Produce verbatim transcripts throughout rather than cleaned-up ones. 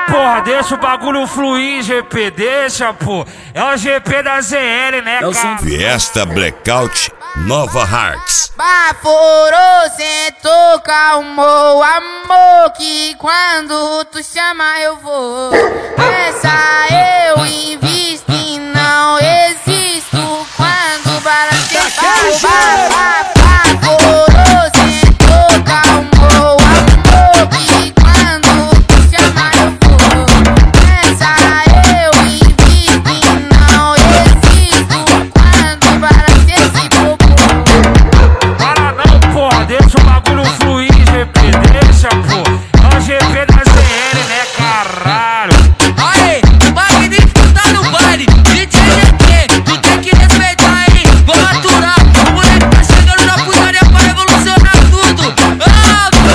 porra, deixa o bagulho fluir, G P, deixa, pô. É o G P da Z L, né, cara? Fiesta Blackout Nova Hearts. Baforou, sentou, calmou, amor, que quando tu chama eu vou. Essa eu invisto e não existo quando balanceia. Baforou, sentou, calmou, amor, que quando tu chama eu vou. Essa eu invisto e não existo quando balanceia esse popô. Para não, porra, deixa o bagulho fluir, G P, deixa, pô. É o G P da Z L, né, caralho? Aê, o magnífico tá no baile. D J G P, tu tem que respeitar, hein? Vou aturar, o moleque tá chegando na putaria pra revolucionar tudo. Ah, meu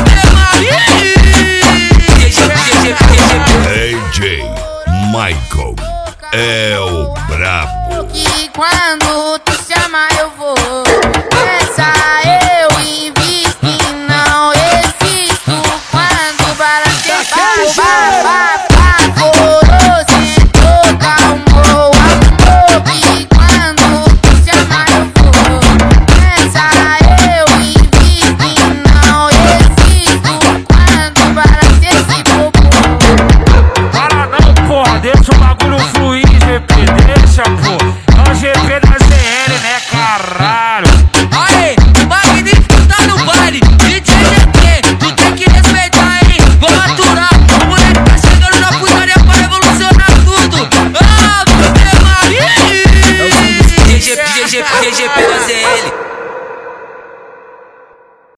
D J Michael é o brabo. Que quando tu chama eu vou.